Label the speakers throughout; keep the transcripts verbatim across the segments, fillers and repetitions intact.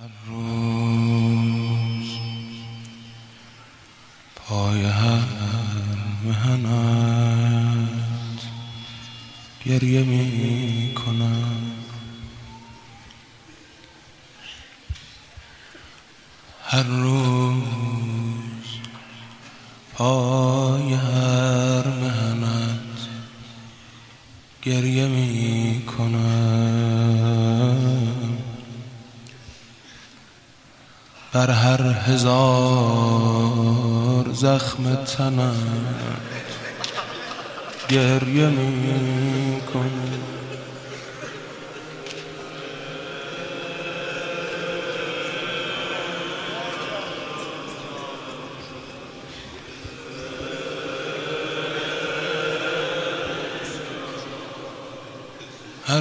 Speaker 1: هر روز پای هر مهنت گریه می کنم. هر روز پای هر مهنت گریه می کنم. بر هر هزار زخم تنت گریه می کنم. هر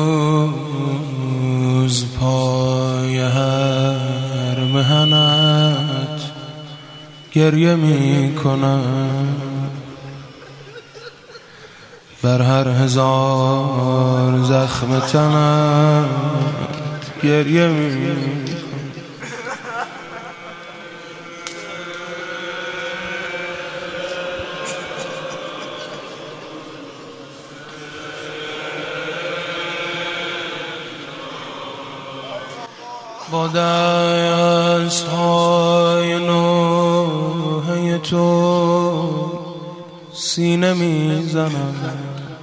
Speaker 1: روز پای هر مهنت گریه می کنم. بر هر هزار زخم تنت گریه می کنم. با دست‌های نوحه تو سینه میزنم.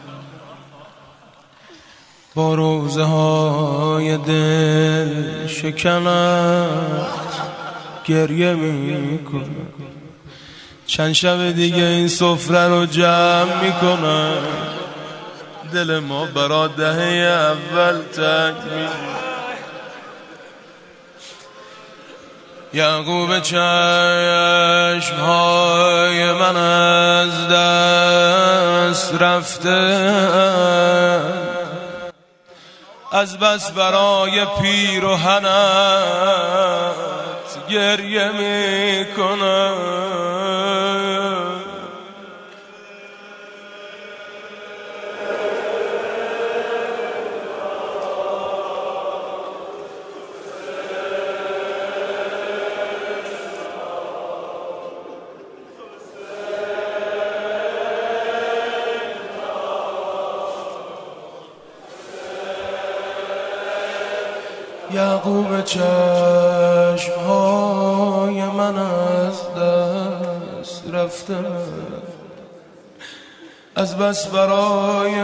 Speaker 1: با روزه های دل شکنت گریه میکنم. چند شب دیگه این سفره رو جمع میکنم. دل ما برا دهه اول تنگ میشه. یعقوب چشمهای من از دست رفته، از بس برای پیرهنت گریه میکنم. یعقوب چشمهای من از دست رفته، از بس برای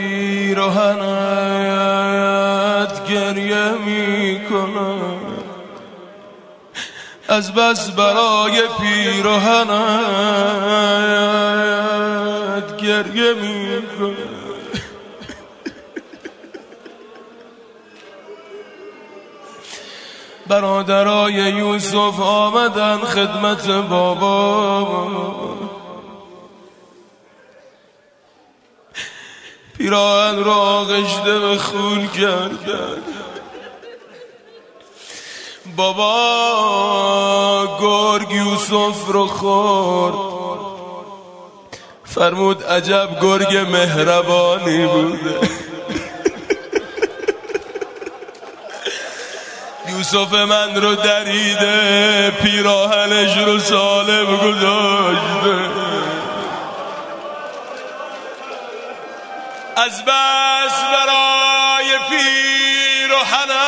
Speaker 1: پیرهنت گریه میکنم. از بس برای پیرهنت گریه میکنم. برادرای یوسف آمدن خدمت بابا. پیراهن را آغشته به خون کردن. بابا گرگ یوسف رو خورد، فرمود عجب گرگ مهربانی بوده. یوسف من رو دریده، پیراهنش رو سالم گذاشته. از بس برای پیراهنت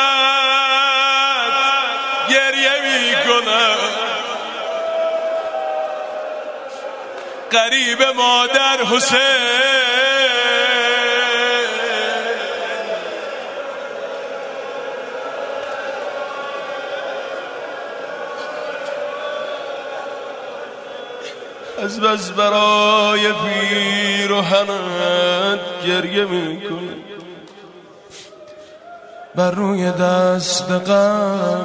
Speaker 1: گریه میکنم. قریب مادر حسین از بس برای پیرهنت گریه میکنه. بر روی دست قبر،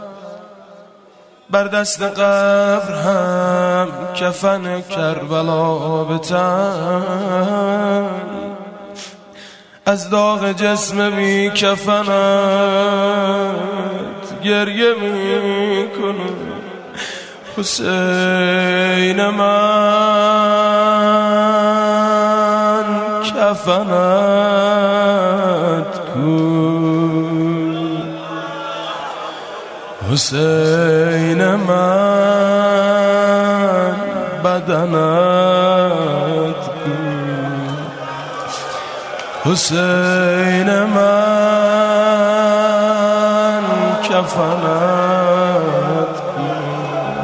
Speaker 1: بر دست قبر هم کفن کربلا بتن. از داغ جسم بی کفنت گریه میکنه. حسین من کفنت کو، حسین من بدنت کن، حسین من کفنت کن،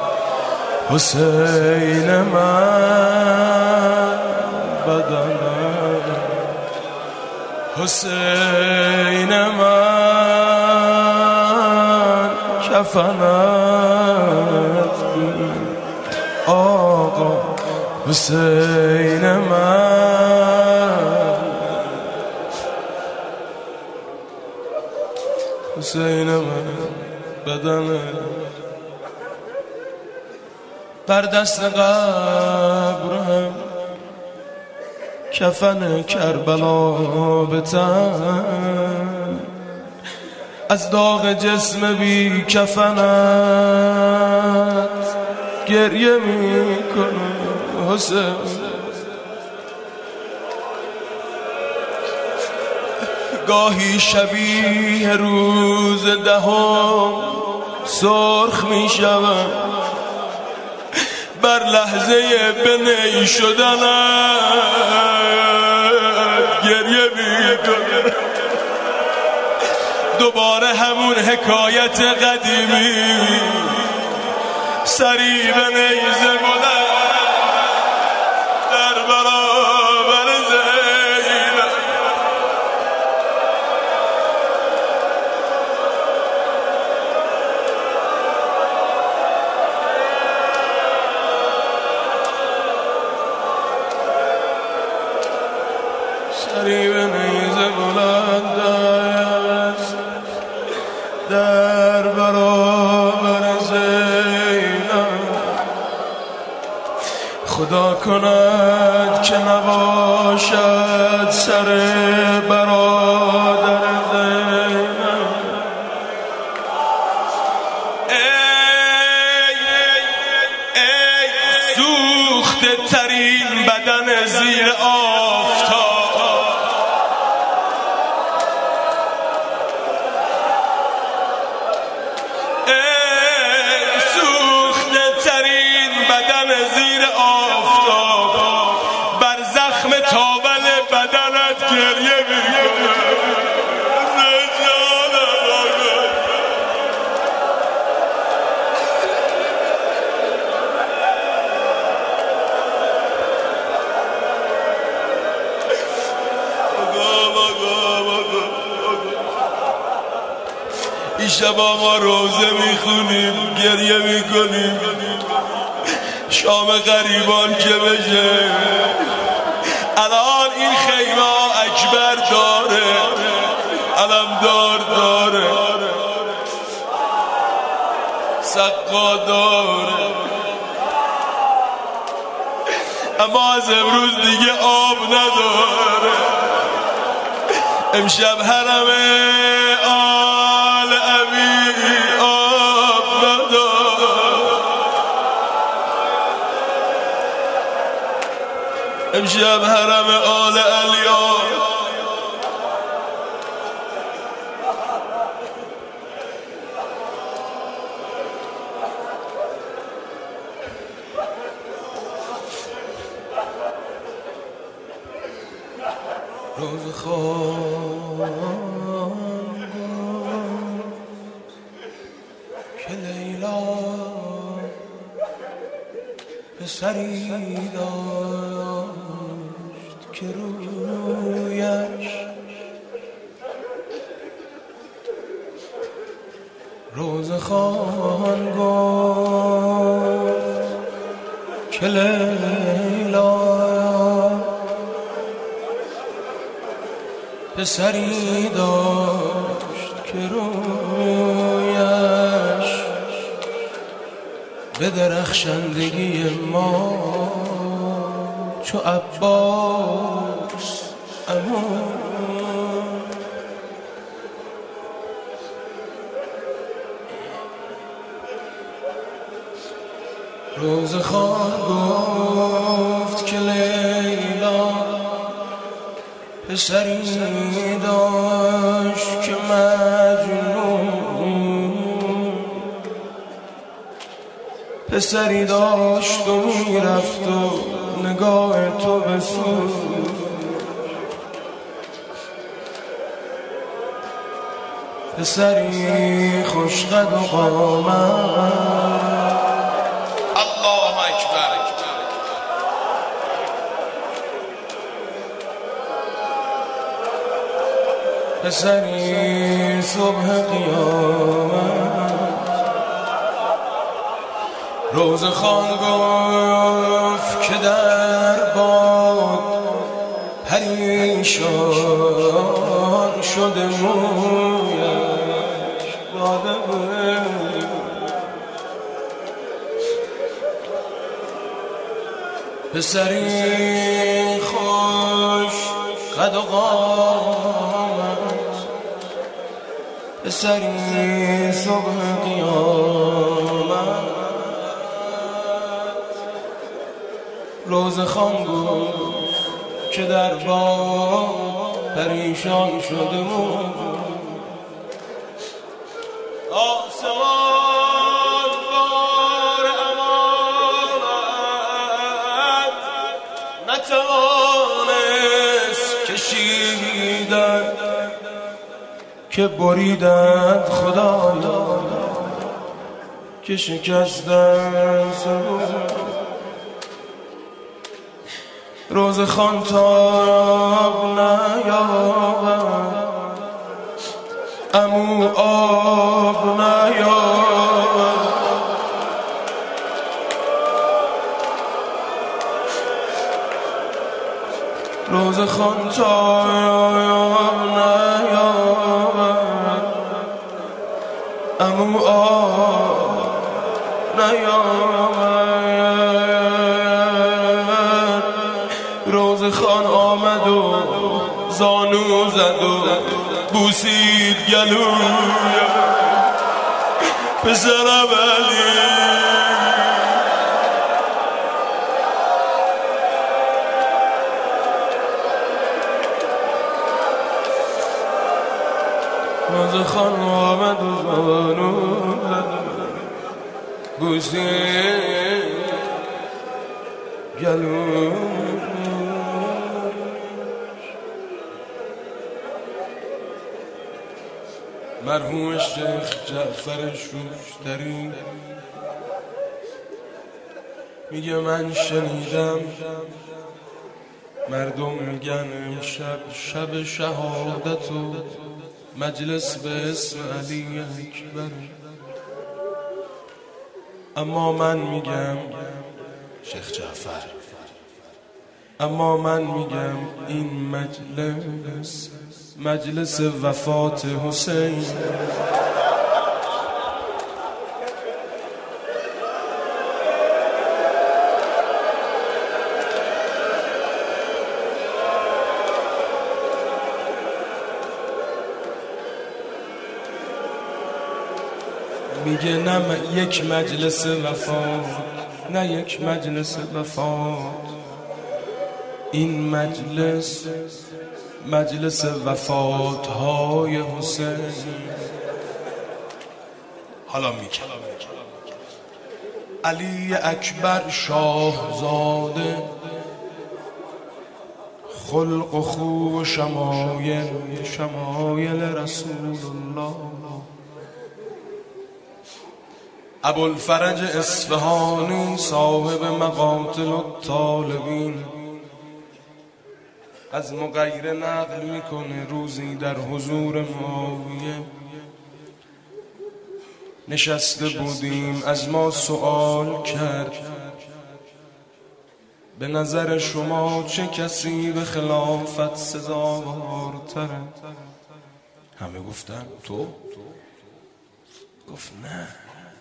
Speaker 1: حسین من بدنت، حسین من کفنت کن آقا، حسین من، حسین من بدنت بر دست قبرم کفن کربلا به تن، از داغ جسم بی کفنت گریه می کنم حسین، گاهی شبیه روز دهم سرخ می شوم بر لحظه بنی شدنت گریه می کنم، دوباره همون حکایت قدیمی، سری به نیزه بلند در برابر زینب، سری به نیزه بلند در برابر زینب، خدا کند که نباشد سر برادر زینب. ای ای سوخته ترین بدن زیر آفتاب، زیر آفتاب بر زخم تاول بدنت گریه میکنم، این شب ما روزه میخونیم گریه میکنیم، شام غریبان که بشه الان این خیمه اکبر داره، علمدار داره، سقا داره، اما از امروز دیگه آب نداره. امشب حرم آل عبی آب نداره، امشب حرم آل علیان روز خواب که لیلا پسری داشت که رویش روز خان گفت که لیلا پسری داشت که رویش به درخشندگی ما چو عباس امون، روز خان گفت که لیلا پسری داشت که مجنون پسری داشت و میرفت و نگاه تو بسوز، پسری خوش قد و قامت. الله اکبر. پسری صبح قیامت، روز خان گفت که در باد پریشان شده مویش داده بود، پسری خوش قد و قامت، پسری صبح قیامت، روز خان گفت که در باد پریشان شده بود. آسمان بار امانت نتوانست کشیدن، که بریدند خدایا که شکستن سبود. روز خان تاب نیابد، امو آب نیابد، روز خان تاب نیابد، امو آب نیابد. روز خان آمد و زانو زد و بوسید گلوی پسرم علی. روز خان آمد و زانو زد و بوسید گلوی. مرحوم شیخ جعفر شوشتری میگه من شنیدم مردم میگن امشب شب شهادت و مجلس به اسم علی اکبر، اما من میگم شیخ جعفر، اما من میگم این مجلس مجلس وفات حسین. میگه نه یک مجلس وفات، نه یک مجلس وفات، این مجلس مجلس وفات های حسین. حالا میگه علی اکبر شاهزاده، خلق و خو و شمایل شمایل رسول الله. ابوالفرج اصفهانی صاحب مقاتل الطالبین از مغیره نقل میکنه روزی در حضور معاویه نشسته بودیم، از ما سؤال کرد به نظر شما چه کسی به خلافت سزاوارتره؟ همه گفتن تو؟ گفت نه،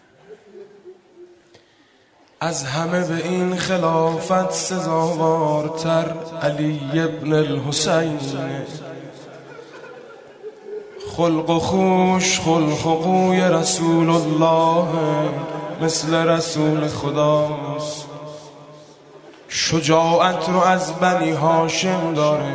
Speaker 1: از همه به این خلافت سزاوارتر علی ابن الحسین، خلق و خوش خلق و خوی رسول الله مثل رسول خداست، شجاعت رو از بنی هاشم داره.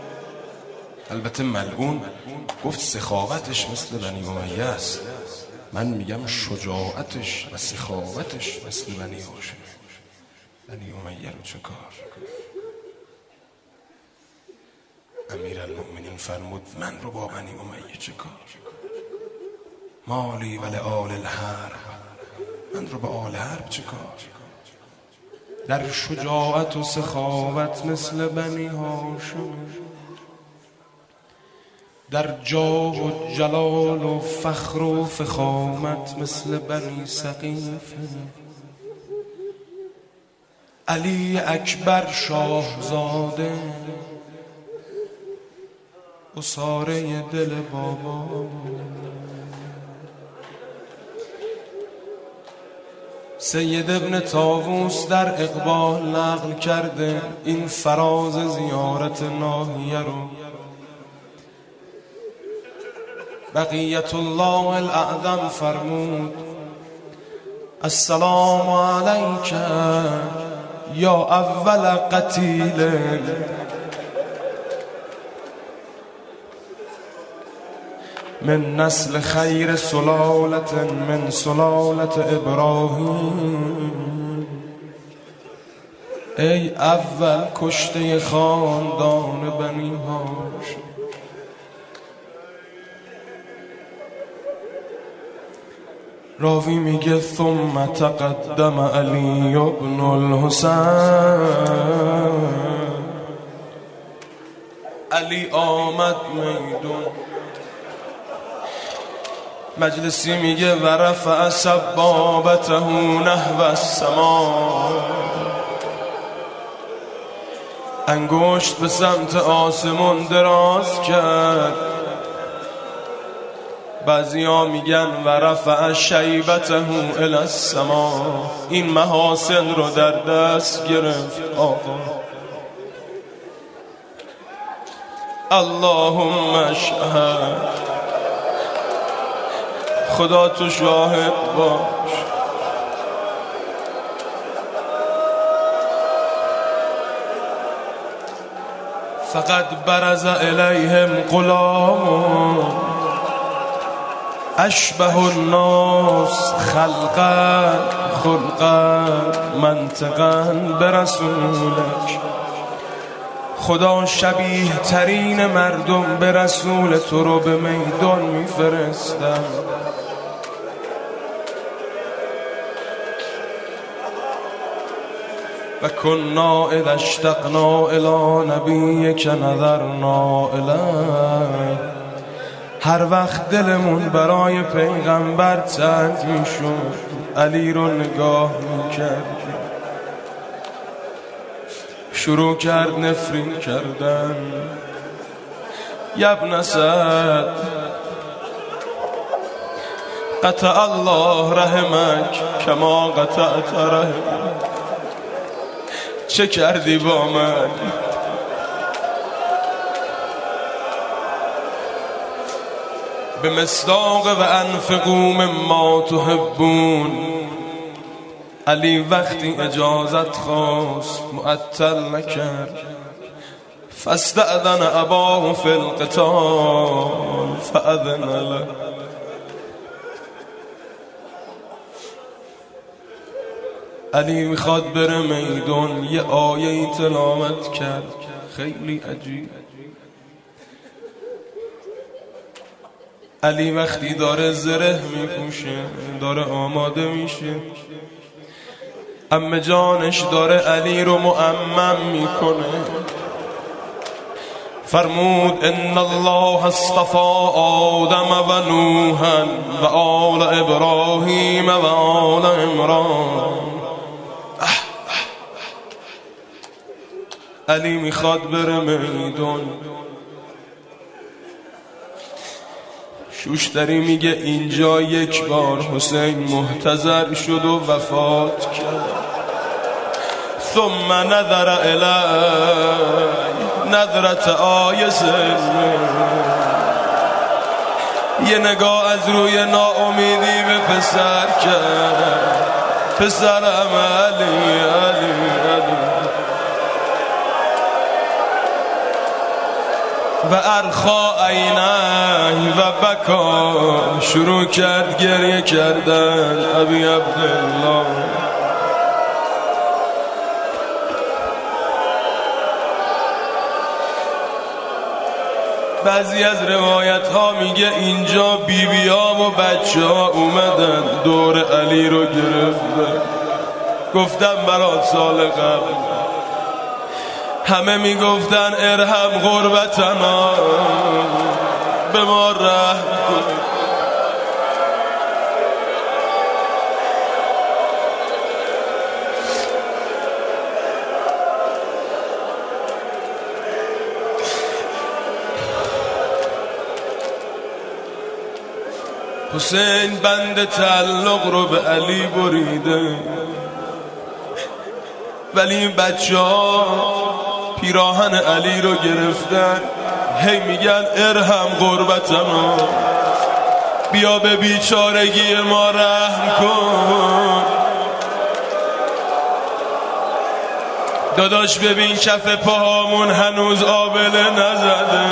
Speaker 1: البته ملعون گفت سخاوتش مثل بنی امیه است. من میگم شجاعتش و سخاوتش مثل بنی هاشم. بنی امیه رو چه کار؟ امیرالمؤمنین فرمود من رو با بنی امیه چه کار؟ مالی ولی آل الحرب، من رو با آل حرب چه کار؟ در شجاعت و سخاوت مثل بنی هاشم، در جاه و جلال و فخر و فخامت مثل بنی ثقیف. علی اکبر شاهزاده اساره دل بابا. سید ابن طاووس در اقبال نقل کرده این فراز زیارت ناحیه رو. بقیت الله الاعظم فرمود السلام علیک یا اول قتیل من نسل خیر سلالت من سلالت ابراهیم. ای اول کشته خاندان بنی هاشم. راوی میگه ثم تقدم علی ابن الحسین. علی آمد میدون. مجلسی میگه و رفع سبابته نحو السما. انگشت به سمت آسمون دراز کرد. بعضی ها میگن و رفع شیبته الی السما. این محاسن رو در دست گرفت آقا. اللهم اشهد، خدا تو شاهد باش. فقط برز الیهم غلام اشبه الناس خلقا خلقا منطقا برسولک. خدا شبیه ترین مردم به رسول تو رو به میدان میفرستم. و کنا اذا اشتقنا الی نبیک نظرنا الیه. هر وقت دلمون برای پیغمبر تنگ میشد علی رو نگاه میکرد. شروع کرد نفرین کردن. یبن سعد قطع الله رحمک کما قطعت رحمک. چه کردی با من؟ به مصداق و انفقوا مما تحبون. علی وقتی اجازت خواست معطل نکرد. فاستأذن اباه فی القتال فاذن له. علی میخواد بره میدان. یه آیه تلاوت کرد خیلی عجیب. علی وقتی داره زره میپوشه، داره آماده میشه، عمه جانش داره علی رو معمم میکنه. فرمود ان الله اصطفى آدم و نوحا و آل ابراهیم و آل عمران. علی میخواد بره میدان. شوشتری میگه اینجا یک بار حسین محتضر شد و وفات کرد. ثم نظر الی نظرت آیس. یه نگاه از روی ناامیدی به پسر کرد. پسرم علی علی علی. و ارخا عینه و بکا، شروع کرد گریه کردن ابی عبدالله. بعضی از روایت ها میگه اینجا بیبیام و بچه ها اومدن دور علی رو گرفتن، گفتم برات سال قبل همه میگفتن ارحم غربتنا، به ما رحم کن. حسین بند تعلق رو به علی بریده، ولی این بچه ها پیراهن علی رو گرفتن، هی میگن ارحم غربتنا، بیا به بیچارگی ما رحم کن. داداش ببین کف پاهامون هنوز آبله نزده،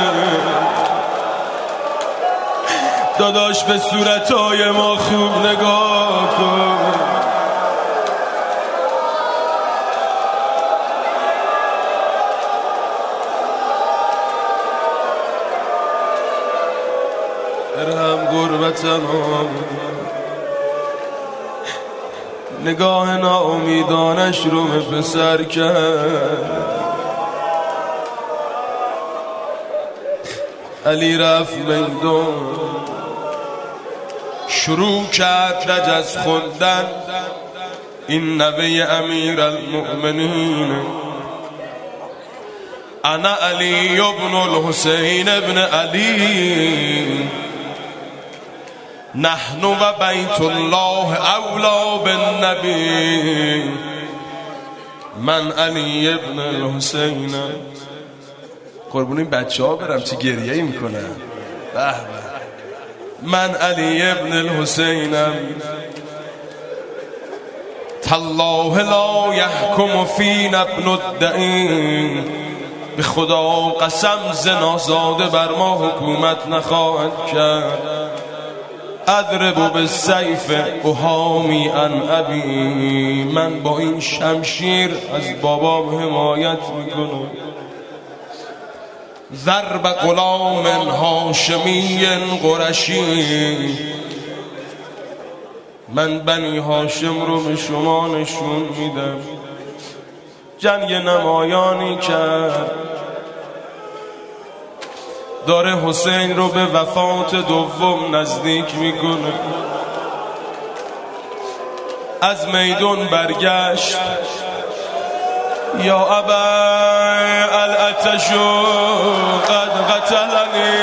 Speaker 1: داداش به صورتهای ما خوب نگاه کن. ارحم غربتنا، نگاه ناامیدانش رو به پسر کرد. علی رفت میدان، شروع کرد رجز خوندن. این نوه امیر المؤمنین، انا علی ابن الحسین ابن علی، نحن و بیت الله اولا بالنبی، من علی ابن الحسین. قربون این بچه ها برم چی گریه ای میکنن. به به. من علی ابن الحسینم، تالله لا یحکم فینا ابن الدعین، به خدا قسم زنازاده بر ما حکومت نخواهد کرد. اضرب بالسیف احامی عن ابی، من با این شمشیر از بابام حمایت میکنم. ضرب غلام هاشمی قرشی، من بنی هاشم رو به شما نشون میدم. جنگ نمایانی کرد، داره حسین رو به وفات دوم نزدیک میکنه. از میدون برگشت، یا ابا الاتش قد قتلنی،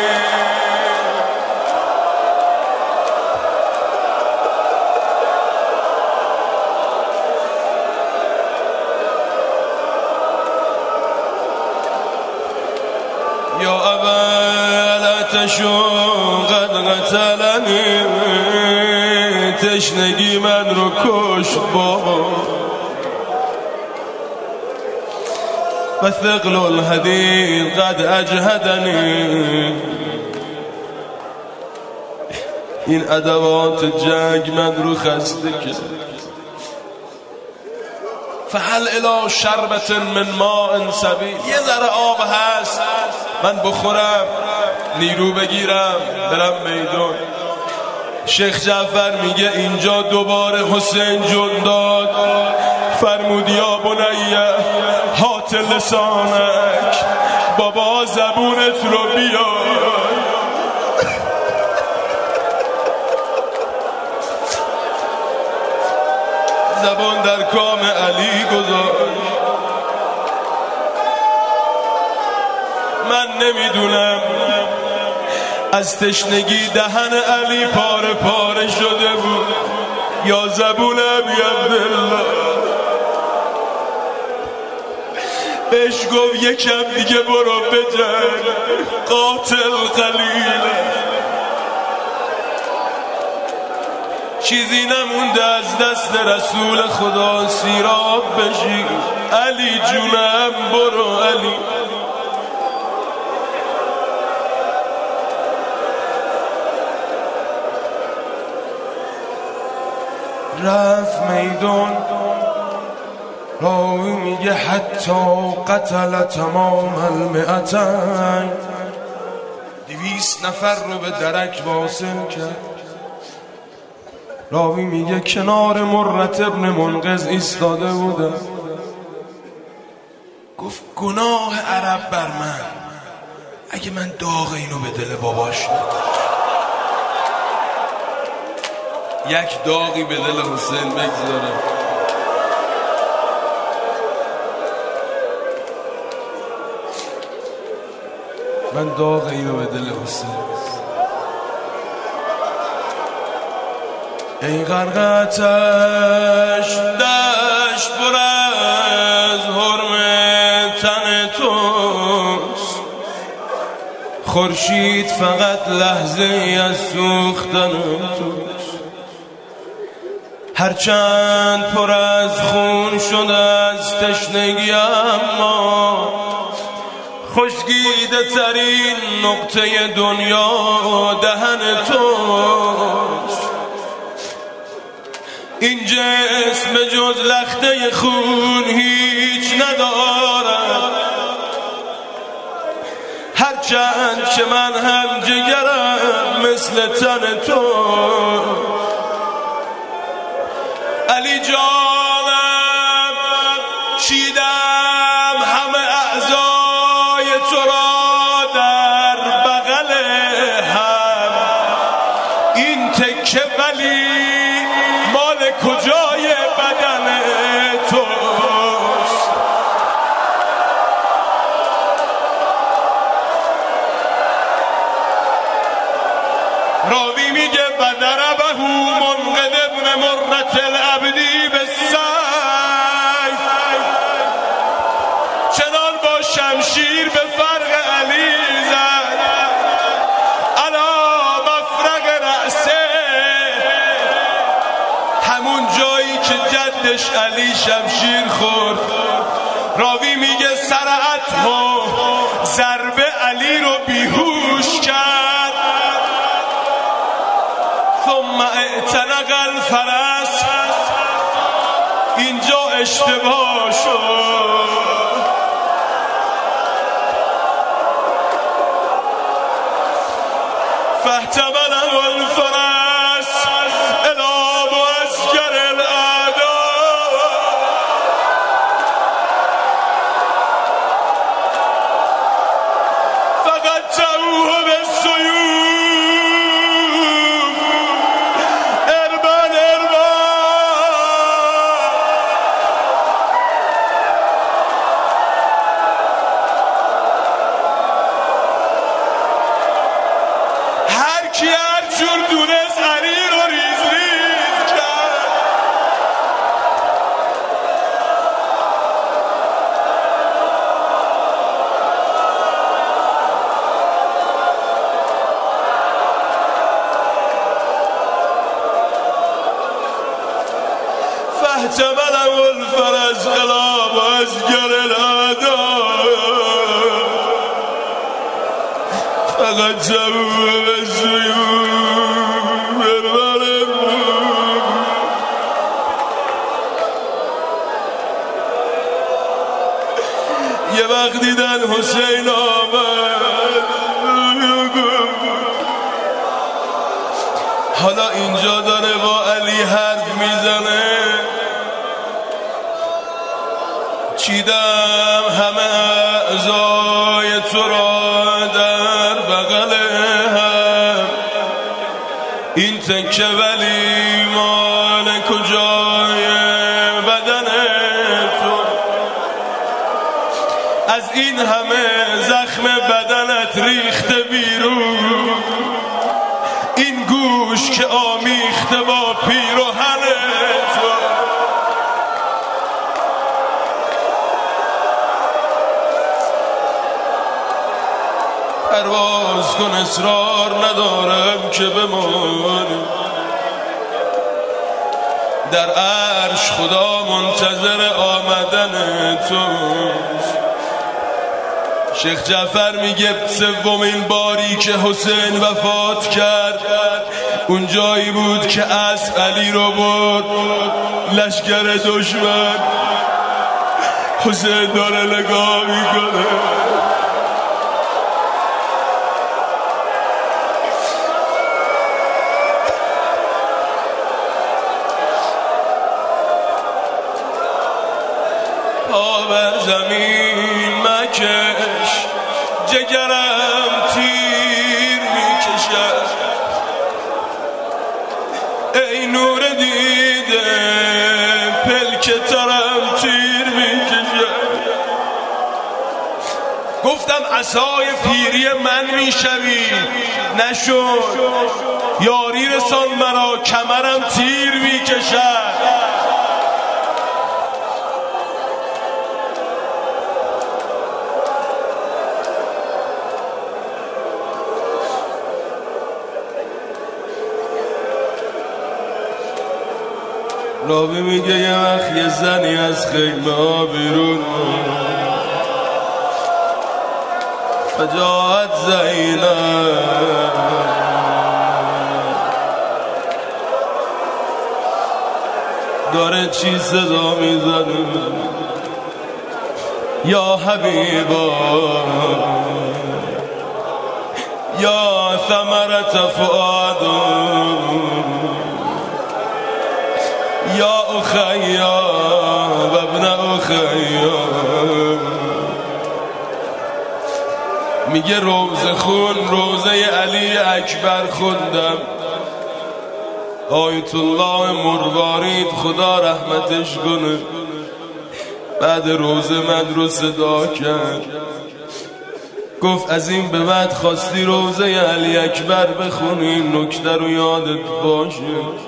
Speaker 1: یا ابا الاتش قد قتلنی، تشنگی من رو کشت بابا. و ثقل الحدید قد اجهدنی، این ادوات جنگ من رو خسته کرد. فهل الی شربت من ماء سبیل، یه ذره آب هست من بخورم نیرو بگیرم برم میدون. شیخ جعفر میگه اینجا دوباره حسین جون داد، فرمود یا بنیه هات لسانک، بابا زبونت رو بیار. زبان در کام علی گذار. من نمیدونم از تشنگی دهن علی پاره پاره شده بود یا زبون ابی عبدالله. بهش گفت یکم دیگه برو بجنگ، قاتل قلیله. چیزی نمونده از دست رسول خدا سیراب بشی. علی جونم برو علی. رفت میدون. راوی میگه حتی قتل تمام المئتین، دویست نفر رو به درک واصل کرد. راوی میگه کنار مرت ابن منقذ ایستاده بودم، گفت گناه عرب بر من اگه من داغ اینو به دل باباش نداشت. یک داغی به دل حسین بگذاره. من داغ اینو به دل حسین. ای غرق آتش دشت پر از حرم تن توست، خورشید فقط لحظه ای از سوختن توست. هرچند پر از خون شده از تشنگی، اما خشکیده ترین نقطه دنیا دهن توست. این جسم جز لخته خون هیچ ندارم، هرچند که من هم جگرم مثل تن تو. علی جانم چیدم همه اعضای تو را در بغل هم، این تکه ولی مال کجای بدن توست؟ راوی میگه بدربه منقذ ابن مرت العبدی به سیف، چنان با شمشیر به فرق علی زد، علا مفرق رأسه، همون جایی که جدش علی شمشیر خورد. راوی میگه سرعت و ضربه علی رو بیهوش کرد. ثم اعتنق الفرس، اینجا اشتباه شد. فاحتمله الفرس الی معسكر الاعداء، فقطعوه بالسيوف اربا اربا. هر کی هر جور دونست علی رو ریز ریز کرد. فاحتمله الفرس الی معسكر الاعداء، فقطعوه بالسيوف اربا اربا. یه وقت دیدن حسین آمد، حالا اینجا داره با علی حرف میزنه. چیدم همه اعضای تو را در بغل هم، این تکه ولی مال کجای بدن تو؟ از این همه زخم بدنت ریخته بیرون، این گوش که آمیخته با پیراهن تو. پرواز کن اصرار ندارم که بمانی، در عرش خدا منتظر آمدن توست. شیخ جعفر میگه سومین باری که حسین وفات کرد اون جایی بود که اسب علی رو برد لشکر دشمن. حسین داره نگاه میکنه، پا بر زمین مکش، جگرم تیر میکشد. ای نور دیده پلک ترم تیر میکشد. گفتم عصای پیری من میشوی، نشد. یاری رسان مرا، کمرم تیر میکشد. راوی میگه یه وقت یه زنی از خیمه ها بیرون فجاعت زینب داره چی صدا میزنه، یا حبیبا یا ثمرت فؤاد یا اخیا و ابن اخیا. میگه روزه خون روزه علی اکبر خوندم. آیت الله مروارید خدا رحمتش کنه بعد روزه من رو صدا کرد، گفت از این به بعد خواستی روزه علی اکبر بخونی نکته رو یادت باشه.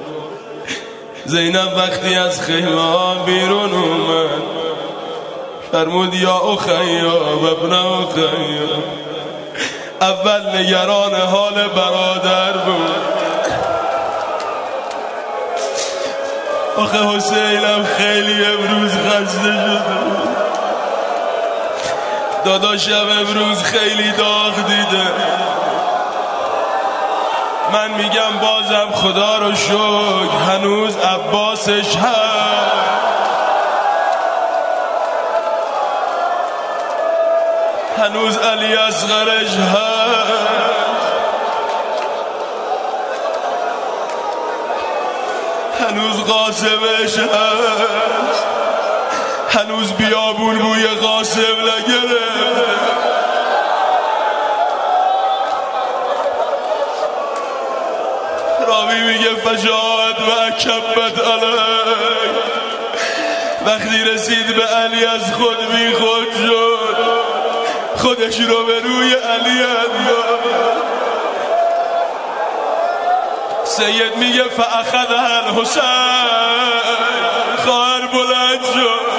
Speaker 1: زینب وقتی از خیمه ها بیرون اومد فرمود یا اخیا و ابن اخیا. اول نگران حال برادر بود، آخه حسینم خیلی امروز خسته شده، داداشم امروز خیلی داغ دیده. من میگم بازم خدا رو شکر هنوز عباسش هست، هنوز علی اصغرش هست، هنوز قاسمش هست، هنوز بیابون بوی قاسم نگرفت. راوی میگه فجاعت و کبت علی، وقتی رسید به علی از خود بی خود شد، خودش رو به روی علی انداخت. سید میگه فاخذها الحسین، خواهر بلند شد،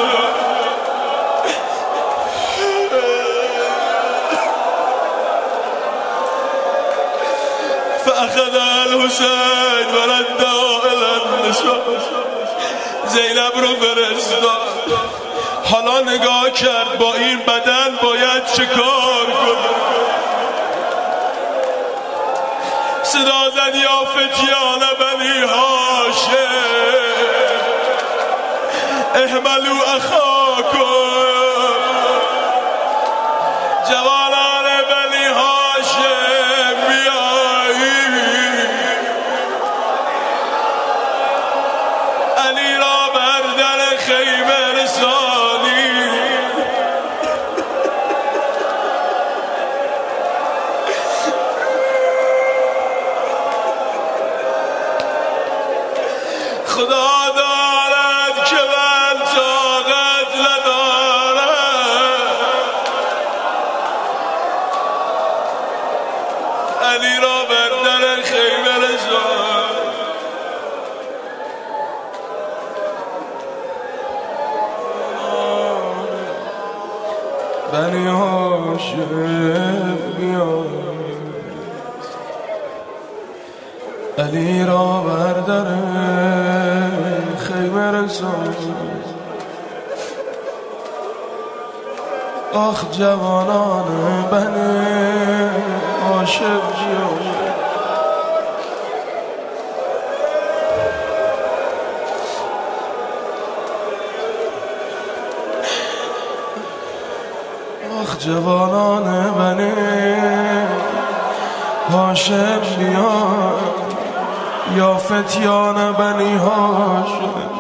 Speaker 1: فاخذها الحسین ورده الی النساء. زینب رو فرستاد، حالا نگاه کرد با این بدن باید چه کار کنه. صدا زد یا فتیان بنی هاشم احملوا اخاکم. جوانان بنی هاشم بیایید، علی را بر در خیمه رسانید. خدا دارد که من طاقت ندارم، علی را بر در خیمه رسان. بنی هاشم بیاید، علی را بر در خیمه رسان. آخ جوانان بنی هاشم بیاید، جوانان بنی هاشم بیان یا فتیان بنی هاشم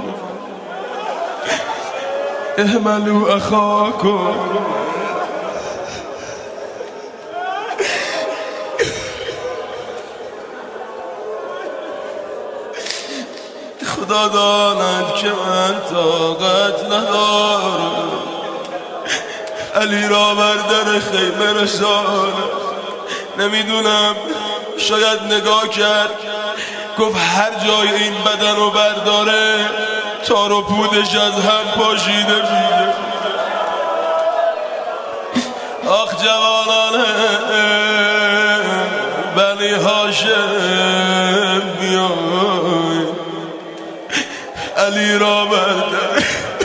Speaker 1: احملوا اخاکم خدا داند که من طاقت ندارم علی را بر در خیمه رسانم. نمیدونم شاید نگاه کرد گفت هر جای این بدن رو برداره تار و پودش از هم پاشیده میده. آخ جوانان بنی هاشم بیای علی را بردار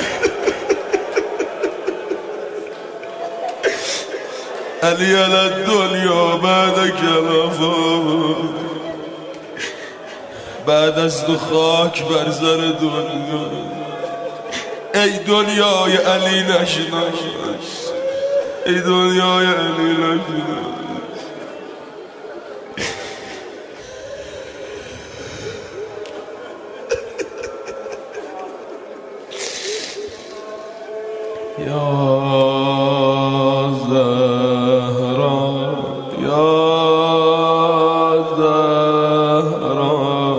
Speaker 1: علی علی دنیا بعد کلافا بعد از تو خاک بر زر دنیا ای دنیای علی نشناس ای دنیای علی نشناس. یا زهرا یا زهرا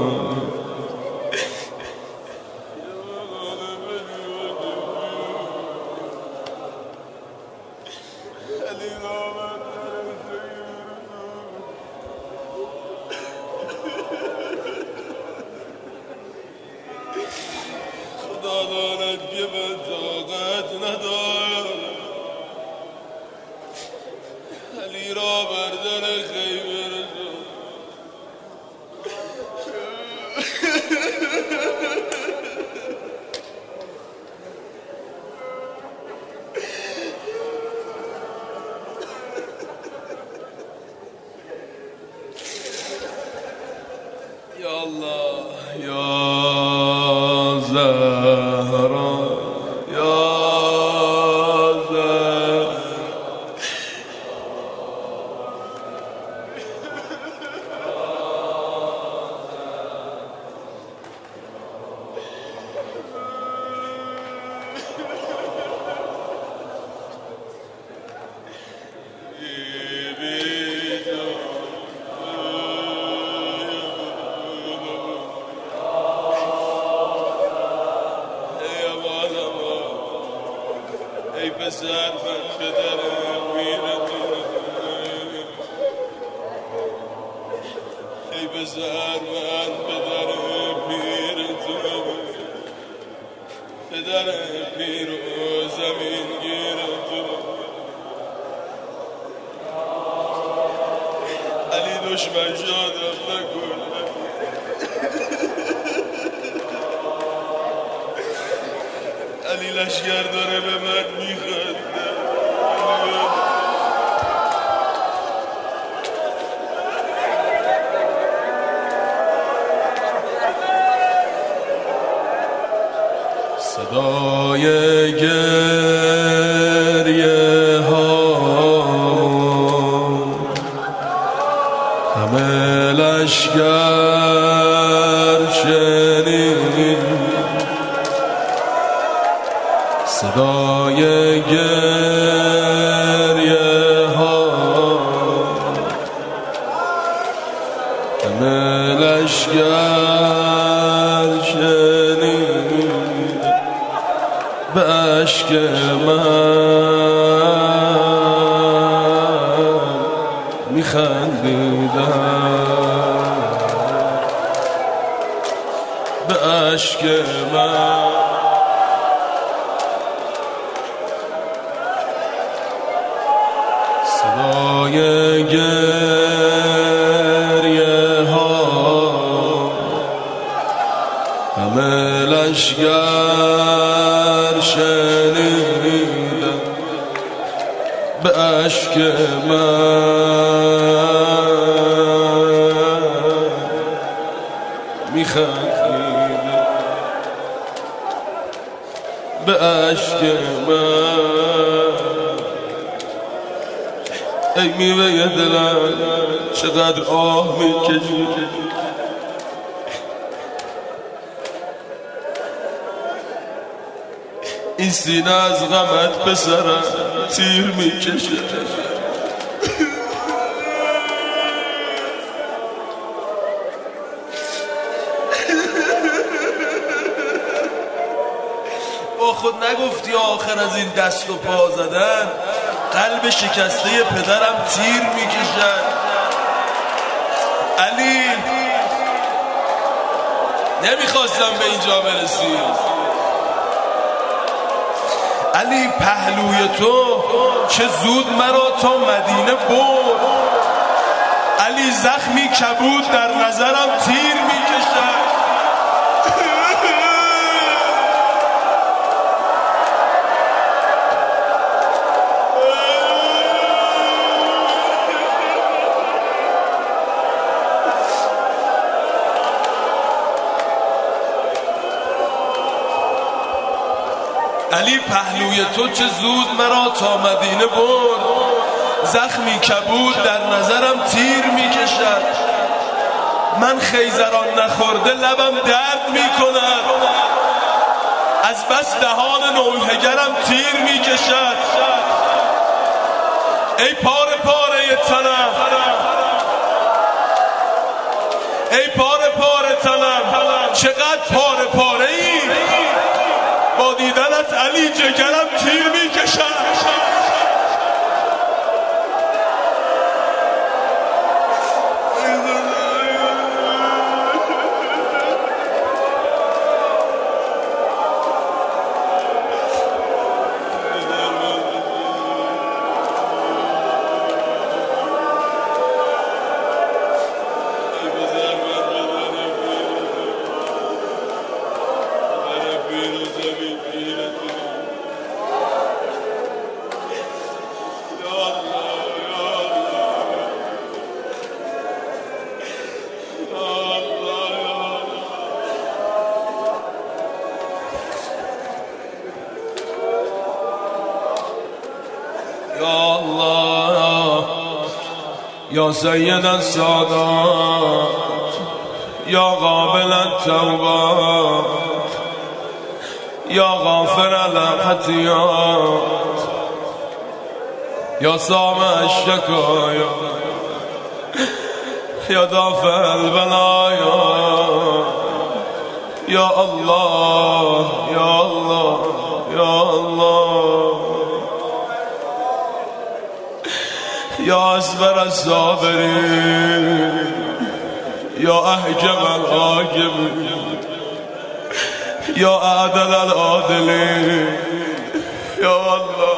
Speaker 1: خدا داند که من طاقت ندارم علی را بر در خیمه رسانم. یا الله یا زهرا یا زهرا ای پسر من پدرم میرتونم ای پسر من پدرم میرتونم پدرم پیر و زمین گیرتونم علی دشمن شادم نکن علی لشگر داره به من میخنده صدای گریه ها همه لشگر شنید صدای گریه ها همه لشگر شنید به اشک من میخندیدم به اشک من صدای گریه ها همه لشگر شنیدم به اشک من میخندیدم به اشک من ای میوه دلم چقدر آه میکشی، این سینه از غمت به سرم تیر میکشه. با خود نگفتی آخر از این دست و پا زدن قلب شکسته پدرم تیر میکشد؟ علی نمیخواستم به اینجا برسی. علی پهلوی تو چه زود مرا تا مدینه برد. علی زخمی کبود در نظرم تیر میکشد. علی پهلوی تو چه زود مرا تا مدینه برد. زخمی کبود در نظرم تیر میکشد. من خیزران نخورده لبم درد میکند. از بس دهان نوحگرم تیر میکشد. ای پاره پاره تنم، ای پاره پاره تنم، چقدر پاره پاره ای. با دیدنت علی جگرم تیر میکشد. یا الله یا سید السادات یا قابل التوبات یا غافر الخطیات یا سامع الشکایات یا دافع البلایات یا الله یا الله یا الله یا اصبر الصابرین یا احجم الحاکمین یا اعدل العادلین یا الله